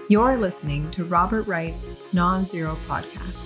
You're listening to Robert Wright's Non-Zero Podcast.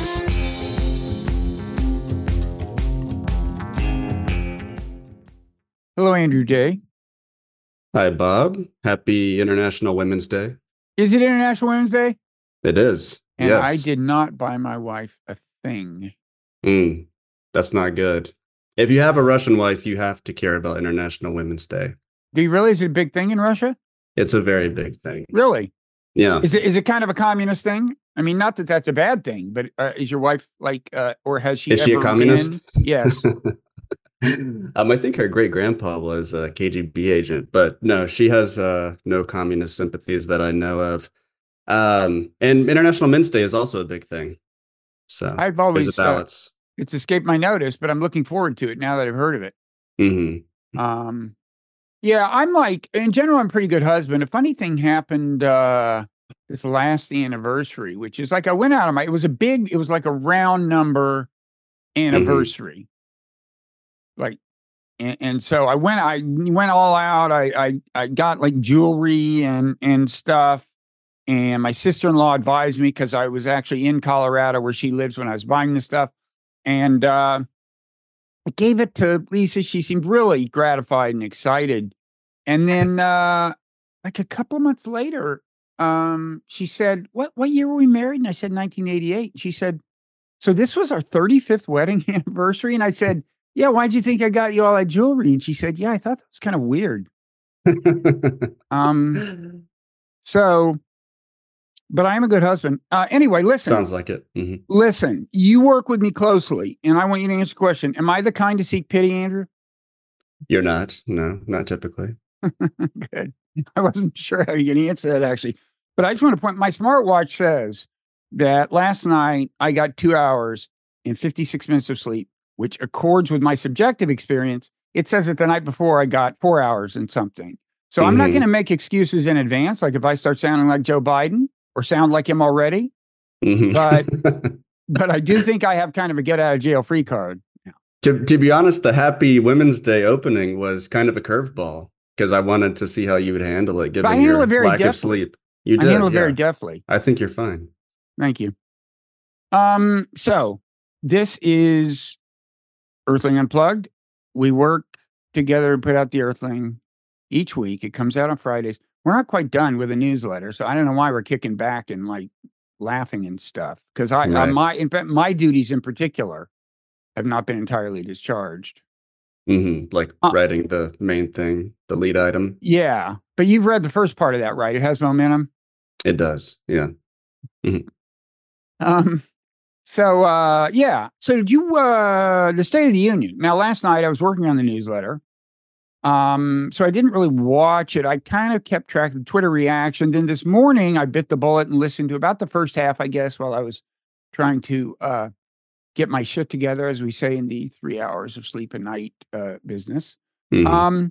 Hello, Andrew Day. Hi, Bob. Happy International Women's Day. Is it International Women's Day? It is. And yes. I did not buy my wife a thing. That's not good. If you have a Russian wife, you have to care about International Women's Day. Do you really? Is it a big thing in Russia? It's a very big thing. Really? Yeah. Is it kind of a communist thing? I mean, not that that's a bad thing, but is your wife like, or has she? Is she a communist? Yes. I think her great grandpa was a KGB agent, but no, she has no communist sympathies that I know of. And International Men's Day is also a big thing. So I've always there's a balance. It's escaped my notice, but I'm looking forward to it now that I've heard of it. Mm-hmm. Yeah, I'm like, in general, I'm a pretty good husband. A funny thing happened this last anniversary, which is like I went out on it was like a round number anniversary. Mm-hmm. Like, and so I went all out. I got like jewelry and stuff. And my sister-in-law advised me because I was actually in Colorado where she lives when I was buying this stuff. And I gave it to Lisa. She seemed really gratified and excited. And then like a couple of months later, she said, what year were we married? And I said 1988. She said, so this was our 35th wedding anniversary? And I said, yeah, why'd you think I got you all that jewelry? And she said, yeah, I thought that was kind of weird. But I am a good husband. Anyway, listen. Sounds like it. Mm-hmm. Listen, you work with me closely, and I want you to answer the question. Am I the kind to seek pity, Andrew? You're not. No, not typically. Good. I wasn't sure how you're going to answer that, actually. But I just want to point, my smartwatch says that last night I got 2 hours and 56 minutes of sleep, which accords with my subjective experience. It says that the night before I got 4 hours and something. So I'm not going to make excuses in advance, like if I start sounding like Joe Biden or sound like him already. Mm-hmm. But I do think I have kind of a get out of jail free card. To be honest, the Happy Women's Day opening was kind of a curveball because I wanted to see how you would handle it, given your lack of sleep. You did. I handle it very deftly. I think you're fine. Thank you. So this is Earthling Unplugged. We work together and put out the Earthling each week. It comes out on Fridays. We're not quite done with the newsletter, so I don't know why we're kicking back and like laughing and stuff. Because my duties in particular have not been entirely discharged. Mm-hmm. Like writing the main thing, the lead item. Yeah, but you've read the first part of that, right? It has momentum. It does. Yeah. Mm-hmm. So did you the State of the Union? Now, last night I was working on the newsletter. So I didn't really watch it. I kind of kept track of the Twitter reaction. Then this morning I bit the bullet and listened to about the first half, I guess, while I was trying to get my shit together, as we say in the 3 hours of sleep a night business. Mm-hmm.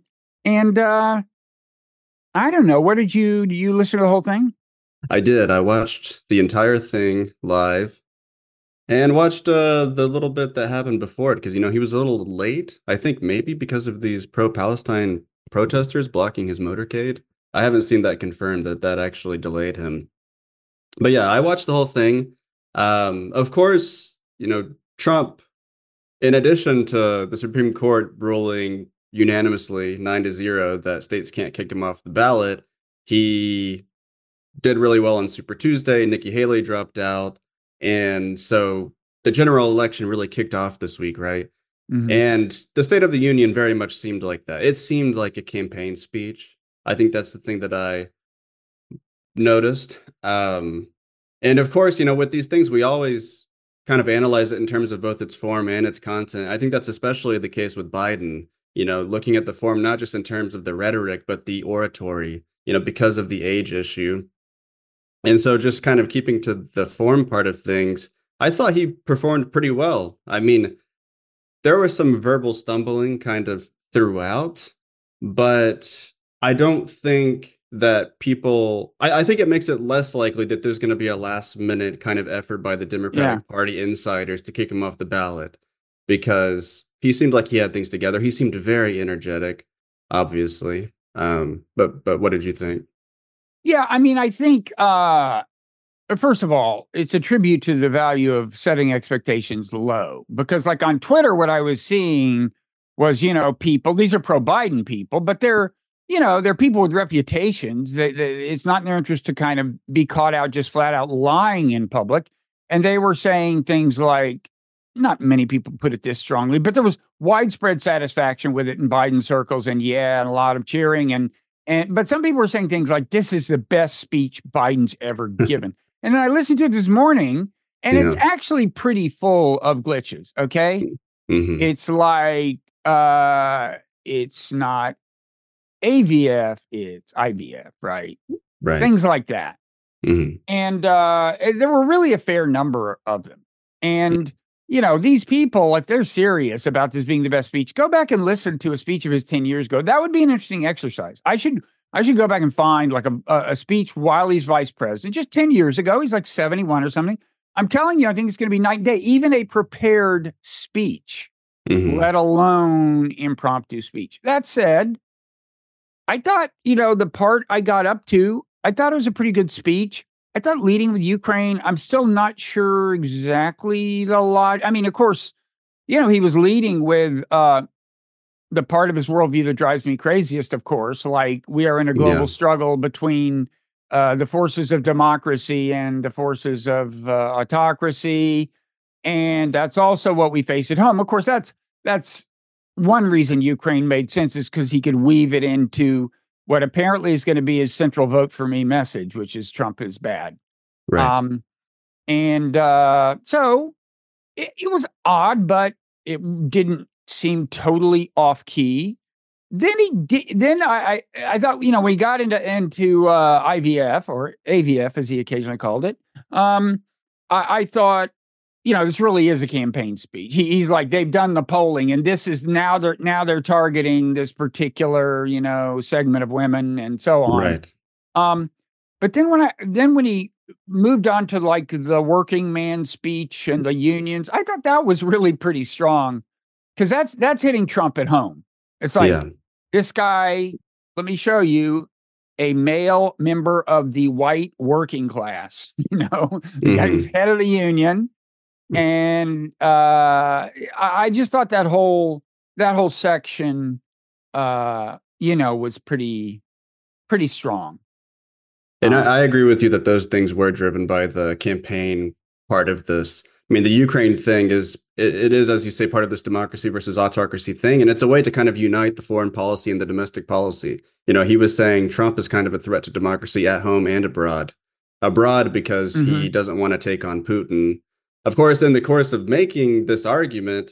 I don't know. Do you listen to the whole thing? I did. I watched the entire thing live. And watched the little bit that happened before it, because, he was a little late. I think maybe because of these pro-Palestine protesters blocking his motorcade. I haven't seen that confirmed that actually delayed him. But yeah, I watched the whole thing. Of course, Trump, in addition to the Supreme Court ruling unanimously 9-0 that states can't kick him off the ballot, he did really well on Super Tuesday. Nikki Haley dropped out. And so the general election really kicked off this week, right? Mm-hmm. And the State of the Union very much seemed like that. It seemed like a campaign speech. I think that's the thing that I noticed. And of course, with these things, we always kind of analyze it in terms of both its form and its content. I think that's especially the case with Biden, looking at the form, not just in terms of the rhetoric, but the oratory, because of the age issue. And so just kind of keeping to the form part of things, I thought he performed pretty well. I mean, there was some verbal stumbling kind of throughout, but I don't think that I think it makes it less likely that there's going to be a last minute kind of effort by the Democratic Party insiders to kick him off the ballot, because he seemed like he had things together. He seemed very energetic, obviously. But what did you think? Yeah, I mean, I think first of all, it's a tribute to the value of setting expectations low. Because, like on Twitter, what I was seeing was, people, these are pro Biden people, but they're people with reputations. It's not in their interest to kind of be caught out just flat out lying in public. And they were saying things like, not many people put it this strongly, but there was widespread satisfaction with it in Biden circles, and and a lot of cheering. But some people were saying things like, this is the best speech Biden's ever given. And then I listened to it this morning, and it's actually pretty full of glitches. Okay. Mm-hmm. It's like, it's not AVF, it's IVF, right? Right. Things like that. Mm-hmm. And there were really a fair number of them. And, these people, if they're serious about this being the best speech, go back and listen to a speech of his 10 years ago. That would be an interesting exercise. I should go back and find like a speech while he's vice president, just 10 years ago. He's like 71 or something. I'm telling you, I think it's going to be night and day, even a prepared speech, let alone impromptu speech. That said, I thought, the part I got up to, I thought it was a pretty good speech. I thought leading with Ukraine, I'm still not sure exactly the lot. I mean, of course, he was leading with the part of his worldview that drives me craziest, of course, like we are in a global struggle between the forces of democracy and the forces of autocracy. And that's also what we face at home. Of course, that's one reason Ukraine made sense, is because he could weave it into what apparently is going to be his central vote for me message, which is Trump is bad. Right. So it was odd, but it didn't seem totally off key. Then I thought, when he got into IVF, or AVF as he occasionally called it, I thought, this really is a campaign speech. He's like, they've done the polling, and this is now they're targeting this particular, segment of women and so on. Right. But then when he moved on to like the working man speech and the unions, I thought that was really pretty strong, because that's hitting Trump at home. It's like, this guy, let me show you, a male member of the white working class, the guy who's head of the union. And I just thought that whole section, was pretty strong. And I agree with you that those things were driven by the campaign part of this. I mean, the Ukraine thing is, it is, as you say, part of this democracy versus autocracy thing. And it's a way to kind of unite the foreign policy and the domestic policy. He was saying Trump is kind of a threat to democracy at home and abroad. Abroad because he doesn't want to take on Putin. Of course, in the course of making this argument,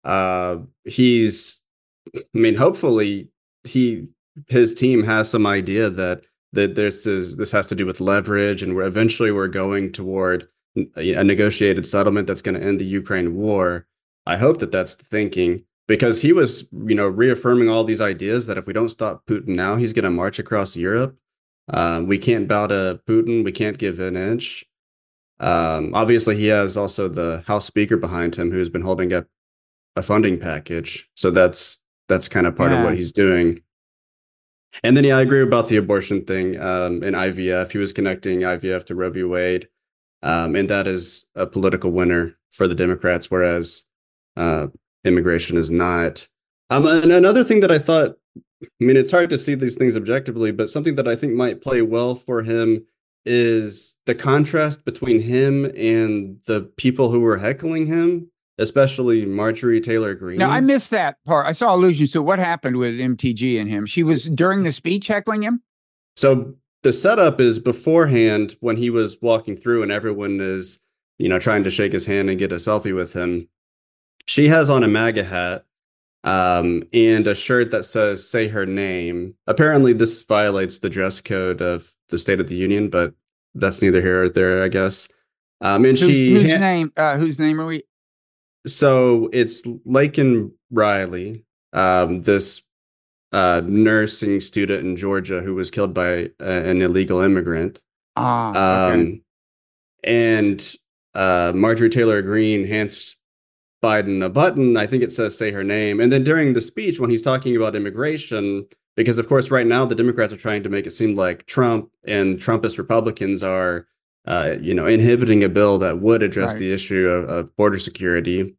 hopefully his team has some idea that this has to do with leverage, and we're going toward a negotiated settlement that's going to end the Ukraine war. I hope that that's the thinking, because he was, reaffirming all these ideas that if we don't stop Putin now, he's going to march across Europe. We can't bow to Putin. We can't give an inch. Obviously, he has also the House Speaker behind him, who's been holding up a funding package. So that's kind of part of what he's doing. And then, I agree about the abortion thing. In IVF, he was connecting IVF to Roe v. Wade, and that is a political winner for the Democrats, whereas immigration is not. And another thing that I thought, it's hard to see these things objectively, but something that I think might play well for him is the contrast between him and the people who were heckling him, especially Marjorie Taylor Greene. Now, I missed that part. I saw allusions to what happened with MTG and him. She was, during the speech, heckling him? So the setup is beforehand, when he was walking through and everyone is, trying to shake his hand and get a selfie with him. She has on a MAGA hat and a shirt that says, say her name. Apparently, this violates the dress code of the State of the Union, but that's neither here or there, I guess. And whose name are we? So it's Laken Riley, this nursing student in Georgia who was killed by an illegal immigrant. Okay. And Marjorie Taylor Greene hands Biden a button. I think it says, say her name. And then during the speech, when he's talking about immigration, because of course right now the Democrats are trying to make it seem like Trump and Trumpist Republicans are inhibiting a bill that would address Right. the issue of border security.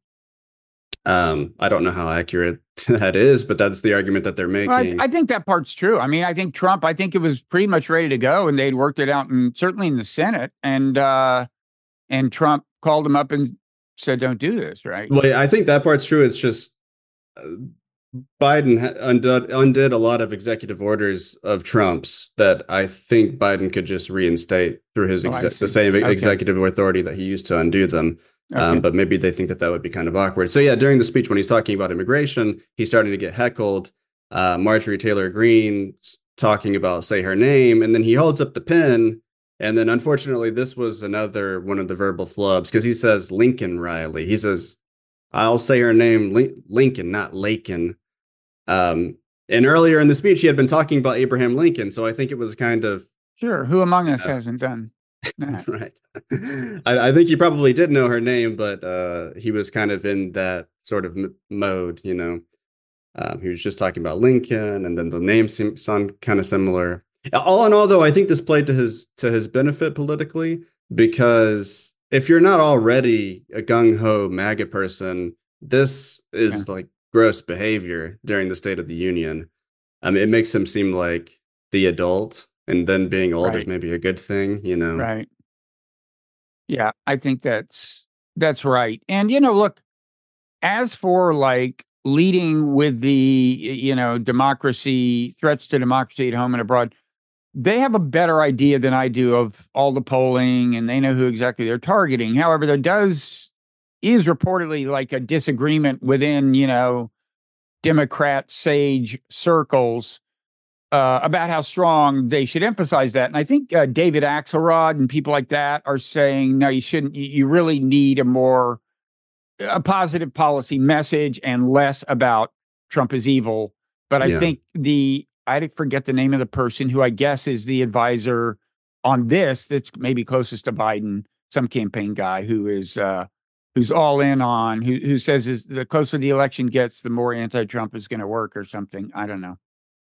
I don't know how accurate that is, but that's the argument that they're Well, making. I think that part's true. I mean, I think Trump, I think it was pretty much ready to go, and they'd worked it out, and certainly in the Senate, and Trump called him up and said, "Don't do this." Right. Well, yeah, I think that part's true. It's just uh, Biden undid a lot of executive orders of Trump's that I think Biden could just reinstate through his Oh, I the see. same Okay. executive authority that he used to undo them. Okay. But maybe they think that that would be kind of awkward. So yeah, during the speech when he's talking about immigration, he's starting to get heckled. Marjorie Taylor Greene talking about say her name, and then he holds up the pen. And then unfortunately, this was another one of the verbal flubs because he says Lincoln Riley. He says, I'll say her name, Lincoln, not Lakin. And earlier in the speech, he had been talking about Abraham Lincoln. So I think it was kind of Sure. Who among us hasn't done that? right. I think he probably did know her name, but he was kind of in that sort of mode, you know. He was just talking about Lincoln, and then the names sound kind of similar. All in all, though, I think this played to his benefit politically because if you're not already a gung ho MAGA person, this is like gross behavior during the State of the Union. I mean, it makes him seem like the adult, and then being old is Right. maybe a good thing, you know. Right. Yeah, I think that's right. And look, as for like leading with the democracy threats to democracy at home and abroad, they have a better idea than I do of all the polling, and they know who exactly they're targeting. However, is reportedly like a disagreement within Democrat sage circles about how strong they should emphasize that. And I think David Axelrod and people like that are saying, no, you shouldn't. You really need a positive policy message and less about Trump is evil. But I think I forget the name of the person who I guess is the advisor on this that's maybe closest to Biden, some campaign guy who's all in on, who says is the closer the election gets, the more anti-Trump is going to work or something. I don't know.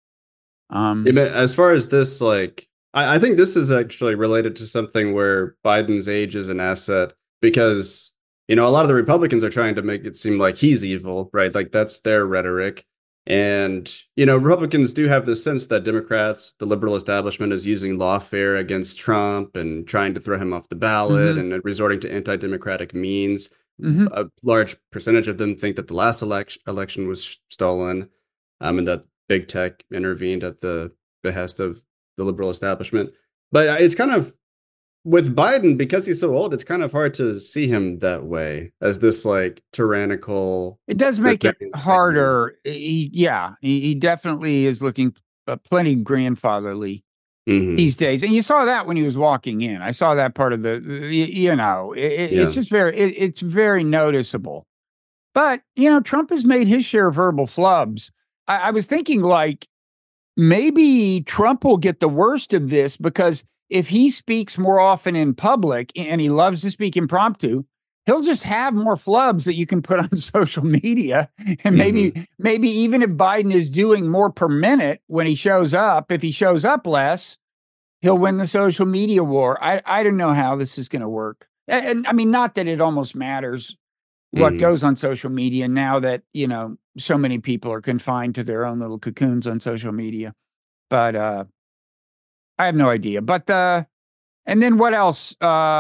As far as this, like, I think this is actually related to something where Biden's age is an asset because, a lot of the Republicans are trying to make it seem like he's evil, right? Like that's their rhetoric. And, Republicans do have this sense that Democrats, the liberal establishment, is using lawfare against Trump and trying to throw him off the ballot and resorting to anti-democratic means. A large percentage of them think that the last election was stolen, and that big tech intervened at the behest of the liberal establishment. But it's kind of with Biden, because he's so old, it's kind of hard to see him that way as this like tyrannical. It does make it harder. He definitely is looking plenty grandfatherly these days. And you saw that when he was walking in. I saw that part of it's just it's very noticeable. But, Trump has made his share of verbal flubs. I was thinking like maybe Trump will get the worst of this because if he speaks more often in public and he loves to speak impromptu, he'll just have more flubs that you can put on social media. And maybe even if Biden is doing more per minute when he shows up, if he shows up less, he'll win the social media war. I don't know how this is going to work. And I mean, not that it almost matters what goes on social media now that, so many people are confined to their own little cocoons on social media. But I have no idea. But and then what else?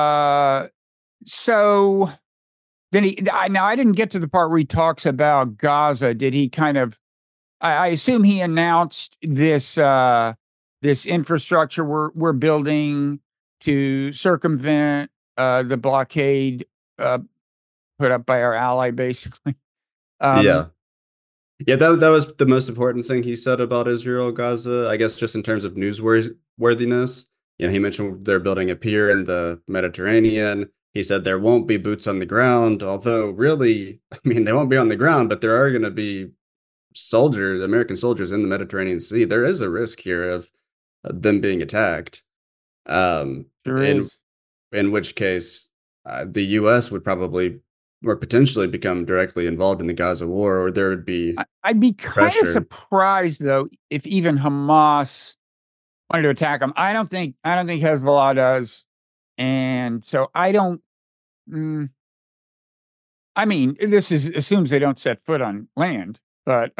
So then I didn't get to the part where he talks about Gaza. Did he kind of? I assume he announced this this infrastructure we're building to circumvent the blockade put up by our ally, basically. Yeah, that was the most important thing he said about Israel, Gaza, I guess, just in terms of newsworthiness. He mentioned they're building a pier in the Mediterranean. He said there won't be boots on the ground, although really, I mean, they won't be on the ground, but there are going to be American soldiers in the Mediterranean Sea. There is a risk here of them being attacked. Sure in which case, the U.S. would probably or potentially become directly involved in the Gaza war, or there would be I'd be kind of pressure. surprised though if even Hamas wanted to attack them. I don't think Hezbollah does, and so I don't. I mean, this assumes they don't set foot on land, but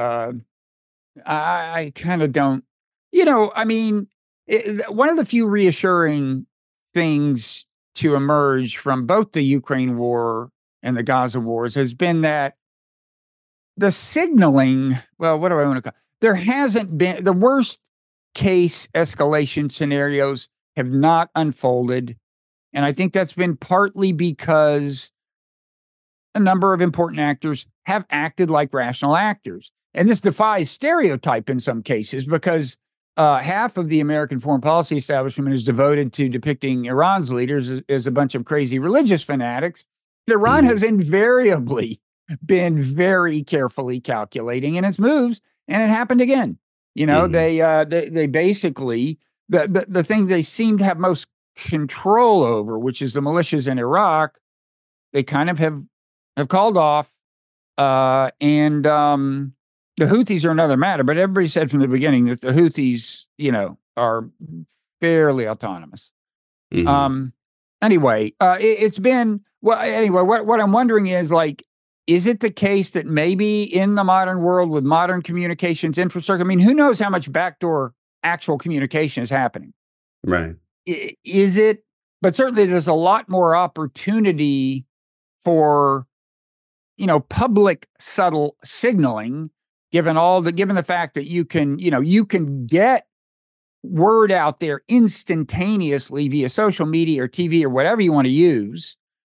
I kind of don't. I mean, one of the few reassuring things to emerge from both the Ukraine war and the Gaza wars has been that the signaling, well, what do I want to call it? There hasn't been, the worst case escalation scenarios have not unfolded. And I think that's been partly because a number of important actors have acted like rational actors. And this defies stereotype in some cases because half of the American foreign policy establishment is devoted to depicting Iran's leaders as a bunch of crazy religious fanatics. Iran has invariably been very carefully calculating in its moves, and it happened again. They basically the thing they seem to have most control over, which is the militias in Iraq, they kind of have called off, and the Houthis are another matter. But everybody said from the beginning that the Houthis, are fairly autonomous. Anyway, it's been well. Anyway, what I'm wondering is is it the case that maybe in the modern world with modern communications infrastructure, I mean, who knows how much backdoor actual communication is happening? Right. Is it? But certainly there's a lot more opportunity for, public subtle signaling, given the fact that you can get word out there instantaneously via social media or TV or whatever you want to use.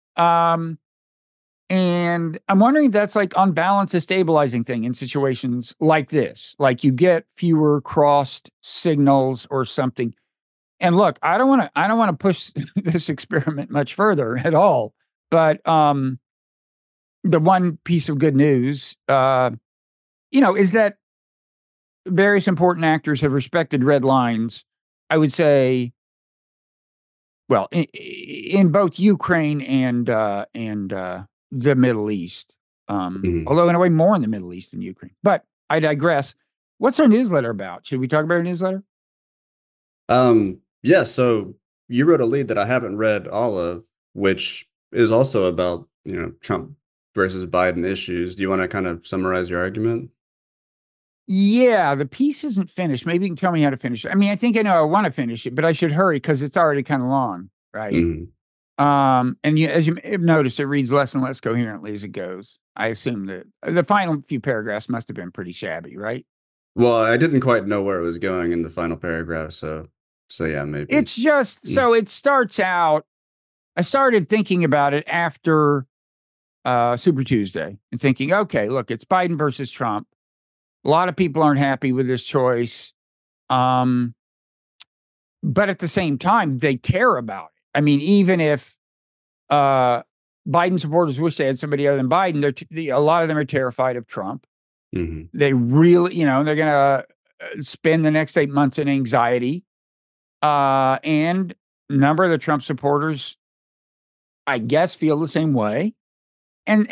And I'm wondering if that's on balance a stabilizing thing in situations like this, like you get fewer crossed signals or something. And look, I don't want to push this experiment much further at all. But the one piece of good news, is that various important actors have respected red lines. I would say, well, in both Ukraine and the Middle East, although in a way more in the Middle East than Ukraine. But I digress. What's our newsletter about? Should we talk about our newsletter? Yeah. So you wrote a lead that I haven't read all of, which is also about Trump versus Biden issues. Do you want to kind of summarize your argument? Yeah, the piece isn't finished. Maybe you can tell me how to finish it. I mean, I think I know I want to finish it, but I should hurry because it's already kind of long, right? And as you may have noticed, it reads less and less coherently as it goes. I assume that the final few paragraphs must have been pretty shabby, right? Well, I didn't quite know where it was going in the final paragraph, so yeah, maybe. It's just so it starts out. I started thinking about it after Super Tuesday and thinking, okay, look, it's Biden versus Trump. A lot of people aren't happy with this choice. But at the same time, they care about it. I mean, even if Biden supporters wish they had somebody other than Biden, a lot of them are terrified of Trump. They really, they're going to spend the next 8 months in anxiety. And a number of the Trump supporters, I guess, feel the same way. And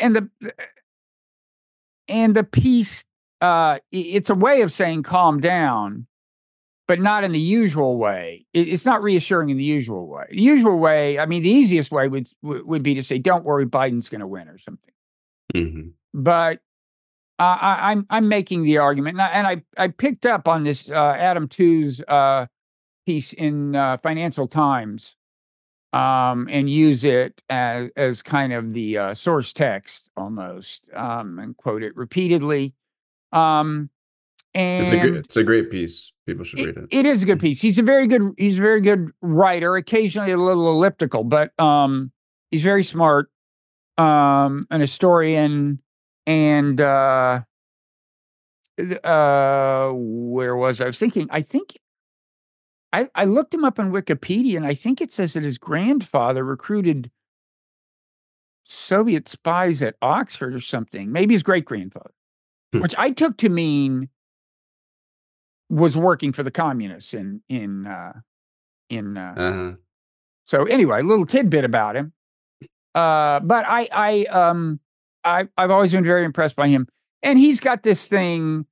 the piece, it's a way of saying calm down, but not in the usual way. It's not reassuring in the usual way. The usual way, I mean, the easiest way would be to say, "Don't worry, Biden's going to win" or something. But I'm making the argument, and I picked up on this Adam Tooze piece in Financial Times, and use it as kind of the source text almost, and quote it repeatedly. And it's a great piece. People should read it. It is a good piece. He's a very good writer, occasionally a little elliptical, but he's very smart, an historian. And where was I was thinking? I think I looked him up on Wikipedia, and I think it says that his grandfather recruited Soviet spies at Oxford or something. Maybe his great grandfather, which I took to mean was working for the communists So anyway, a little tidbit about him. But I've always been very impressed by him. And he's got this thing.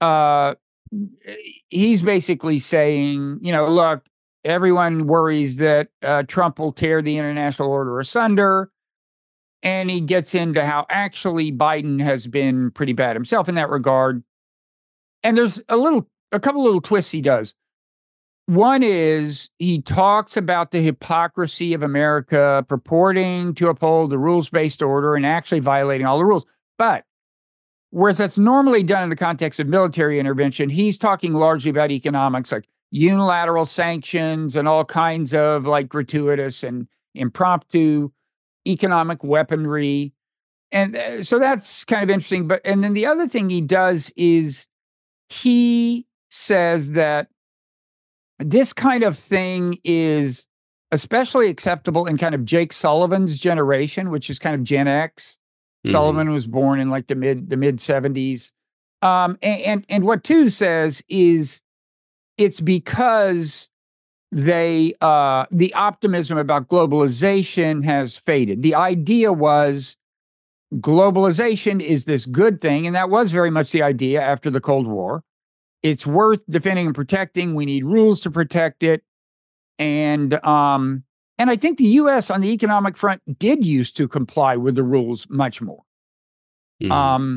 He's basically saying, look, everyone worries that Trump will tear the international order asunder. And he gets into how actually Biden has been pretty bad himself in that regard. And there's a couple little twists he does. One is he talks about the hypocrisy of America purporting to uphold the rules-based order and actually violating all the rules. But whereas that's normally done in the context of military intervention, he's talking largely about economics, like unilateral sanctions and all kinds of like gratuitous and impromptu economic weaponry. And so that's kind of interesting. And then the other thing he does is he says that this kind of thing is especially acceptable in kind of Jake Sullivan's generation, which is kind of Gen X. Mm-hmm. Sullivan was born in like the mid 70s. And what Tu says is it's because the optimism about globalization has faded. The idea was globalization is this good thing, and that was very much the idea after the Cold War. It's worth defending and protecting. We need rules to protect it. And I think the U.S. on the economic front did used to comply with the rules much more. Mm-hmm.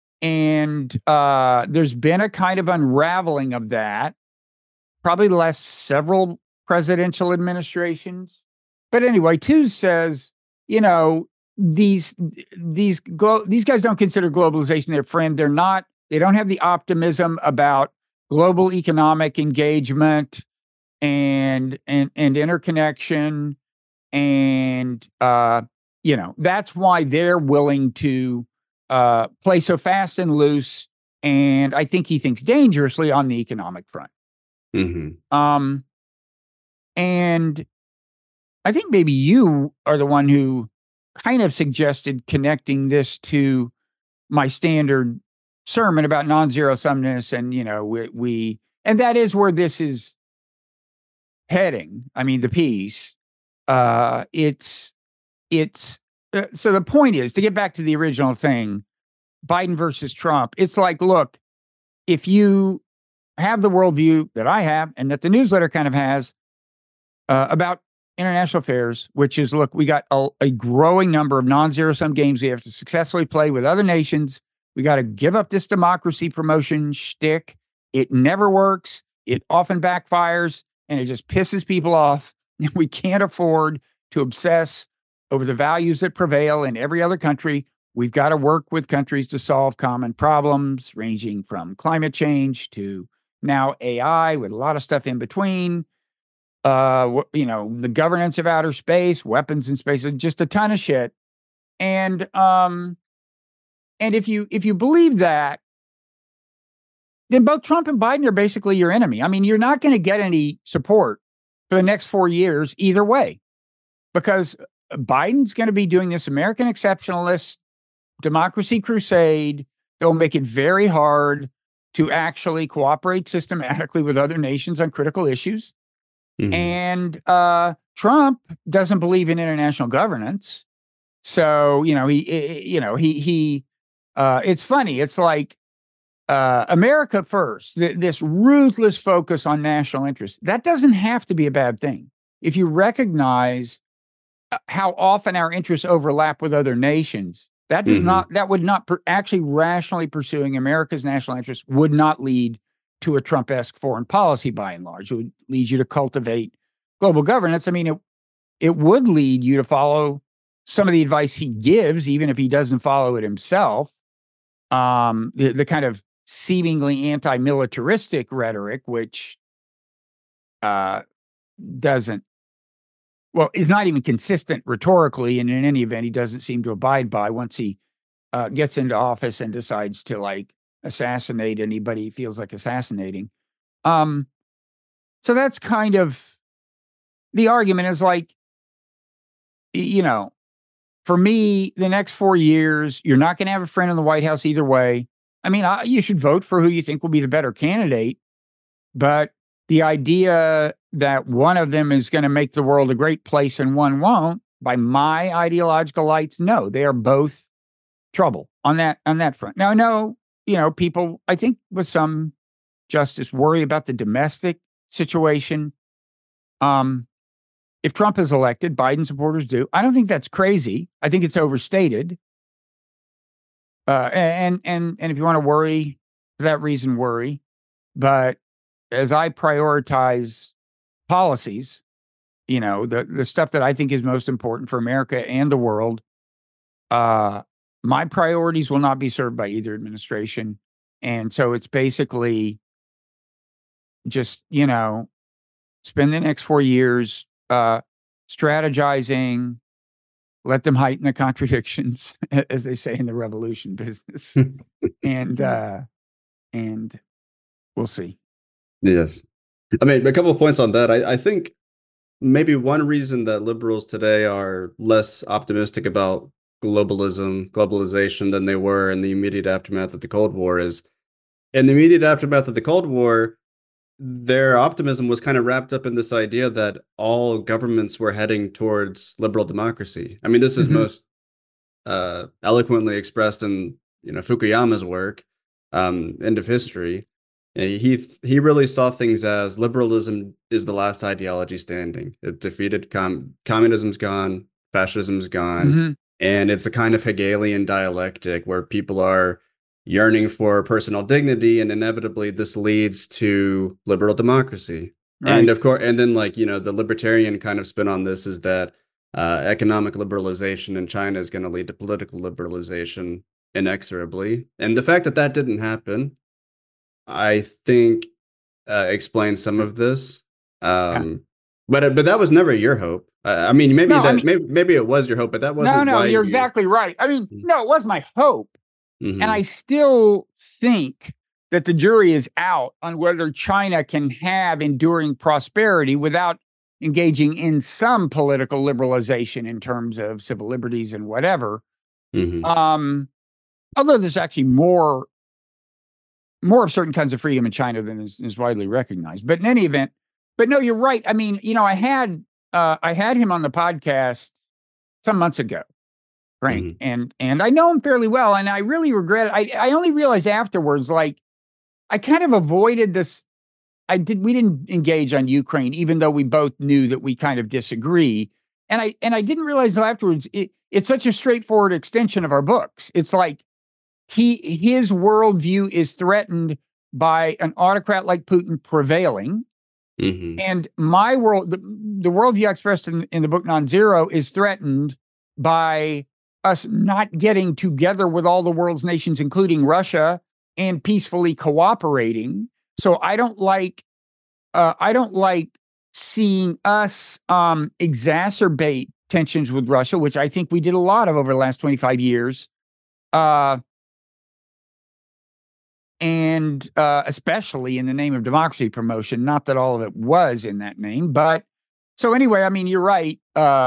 There's been a kind of unraveling of that, probably the last several presidential administrations. But anyway, Tu says, these guys don't consider globalization their friend. They don't have the optimism about global economic engagement and interconnection. And, that's why they're willing to play so fast and loose. And I think he thinks dangerously on the economic front. Mm-hmm. And I think maybe you are the one who kind of suggested connecting this to my standard sermon about non-zero sumness, and and that is where this is heading. I mean, the piece. So the point is, to get back to the original thing, Biden versus Trump. It's like, look, if you have the worldview that I have and that the newsletter kind of has about international affairs, which is, look, we got a growing number of non-zero sum games we have to successfully play with other nations. We got to give up this democracy promotion shtick. It never works. It often backfires, and it just pisses people off. We can't afford to obsess over the values that prevail in every other country. We've got to work with countries to solve common problems, ranging from climate change to now AI, with a lot of stuff in between. The governance of outer space, weapons in space, just a ton of shit. And if you believe that, then both Trump and Biden are basically your enemy. I mean, you're not going to get any support for the next 4 years either way, because Biden's going to be doing this American exceptionalist democracy crusade that will make it very hard to actually cooperate systematically with other nations on critical issues. Mm-hmm. And Trump doesn't believe in international governance. So, it's funny. It's like America first, this ruthless focus on national interest. That doesn't have to be a bad thing. If you recognize how often our interests overlap with other nations, that does not, that would not actually rationally pursuing America's national interests would not lead to a Trump-esque foreign policy by and large. It would lead you to cultivate global governance. I mean, it would lead you to follow some of the advice he gives, even if he doesn't follow it himself. The kind of seemingly anti-militaristic rhetoric, which is not even consistent rhetorically, and in any event, he doesn't seem to abide by once he gets into office and decides to assassinate anybody he feels like assassinating. So that's kind of the argument, is for me, the next 4 years, you're not going to have a friend in the White House either way. I mean, you should vote for who you think will be the better candidate, but the idea that one of them is going to make the world a great place and one won't, by my ideological lights, no, they are both trouble on that front. Now, I know, people, I think with some justice, worry about the domestic situation. If Trump is elected, Biden supporters do. I don't think that's crazy. I think it's overstated. And if you want to worry for that reason, worry. But as I prioritize policies, the stuff that I think is most important for America and the world, my priorities will not be served by either administration. And so it's basically just, spend the next 4 years strategizing, let them heighten the contradictions, as they say in the revolution business. and we'll see. Yes. I mean, a couple of points on that. I think maybe one reason that liberals today are less optimistic about globalization than they were in the immediate aftermath of the Cold War is, in the immediate aftermath of the Cold War, their optimism was kind of wrapped up in this idea that all governments were heading towards liberal democracy. I mean, this is most eloquently expressed in Fukuyama's work, End of History. He really saw things as liberalism is the last ideology standing. It defeated communism's gone, fascism's gone, and it's a kind of Hegelian dialectic where people are yearning for personal dignity, and inevitably this leads to liberal democracy. Right. And of course, and then the libertarian kind of spin on this is that economic liberalization in China is going to lead to political liberalization inexorably. And the fact that that didn't happen, I think, explains some of this. But that was never your hope. I mean, maybe it was your hope, but that wasn't. No, you're exactly right. I mean, no, it was my hope. And I still think that the jury is out on whether China can have enduring prosperity without engaging in some political liberalization in terms of civil liberties and whatever. Although there's actually more of certain kinds of freedom in China than is widely recognized. But in any event, but no, you're right. I mean, I had him on the podcast some months ago, Frank, and I know him fairly well, and I really regret it. I only realized afterwards, I kind of avoided this. We didn't engage on Ukraine, even though we both knew that we kind of disagree. And I didn't realize until afterwards, it's such a straightforward extension of our books. It's like his worldview is threatened by an autocrat like Putin prevailing. And my the worldview I expressed in the book Non-Zero is threatened by us not getting together with all the world's nations, including Russia, and peacefully cooperating. So I don't like seeing us exacerbate tensions with Russia, which I think we did a lot of over the last 25 years. And especially in the name of democracy promotion, not that all of it was in that name, but so anyway, I mean, you're right.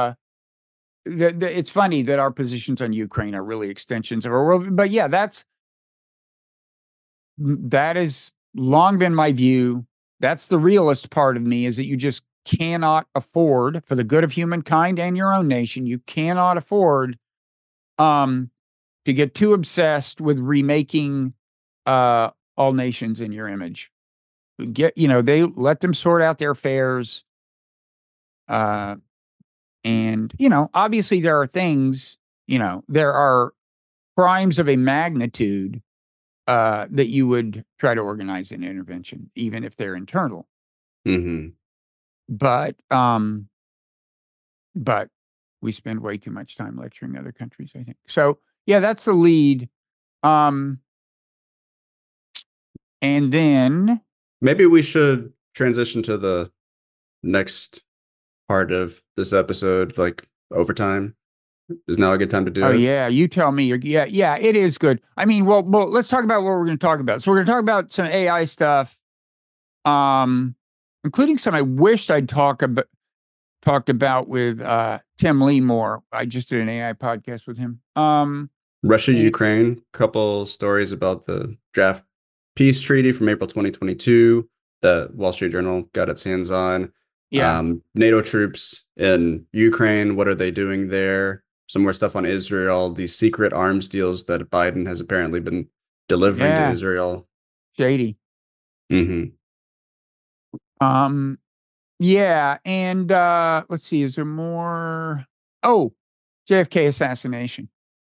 It's funny that our positions on Ukraine are really extensions of our world, but yeah, that has long been my view. That's the realist part of me, is that you just cannot afford, for the good of humankind and your own nation, you cannot afford to get too obsessed with remaking all nations in your image. They let them sort out their affairs. And, obviously there are things, there are crimes of a magnitude that you would try to organize an intervention, even if they're internal. But we spend way too much time lecturing other countries, I think. So, yeah, that's the lead. And then maybe we should transition to the next part of this episode, like overtime. Is now a good time to do it? Oh, yeah. You tell me. Yeah, it is good. I mean, well, let's talk about what we're going to talk about. So we're going to talk about some AI stuff, including some I wished I'd talked about with Tim Lee more. I just did an AI podcast with him. Russia, Ukraine, couple stories about the draft peace treaty from April 2022 that Wall Street Journal got its hands on. Yeah. NATO troops in Ukraine, what are they doing there? some more stuff on Israel, these secret arms deals that Biden has apparently been delivering to Israel. Shady. Mm-hmm. Yeah, and let's see, is there more? Oh, JFK assassination.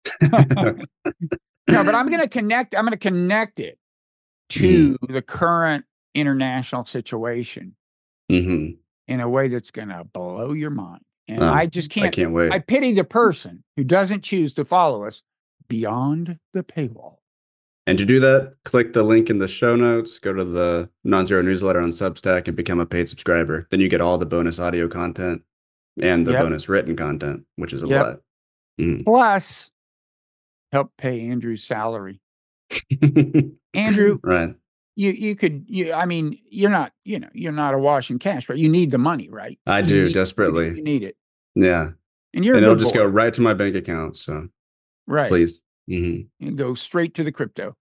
No, but I'm going to connect it to the current international situation in a way that's going to blow your mind. And I just can't. I can't wait. I pity the person who doesn't choose to follow us beyond the paywall. And to do that, click the link in the show notes, go to the Non-Zero newsletter on Substack and become a paid subscriber. Then you get all the bonus audio content and the bonus written content, which is a lot. Plus, help pay Andrew's salary. Andrew, right? I mean, you're not a wash in cash, right? You need the money, right? I do desperately. You need it. Yeah, and it'll just go right to my bank account. So, right, please, and go straight to the crypto.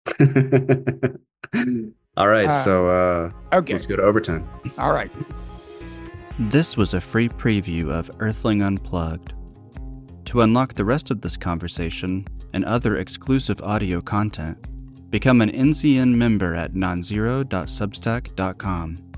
All right, so okay, let's go to overtime. All right. This was a free preview of Earthling Unplugged. To unlock the rest of this conversation and other exclusive audio content, become an NZN member at nonzero.substack.com.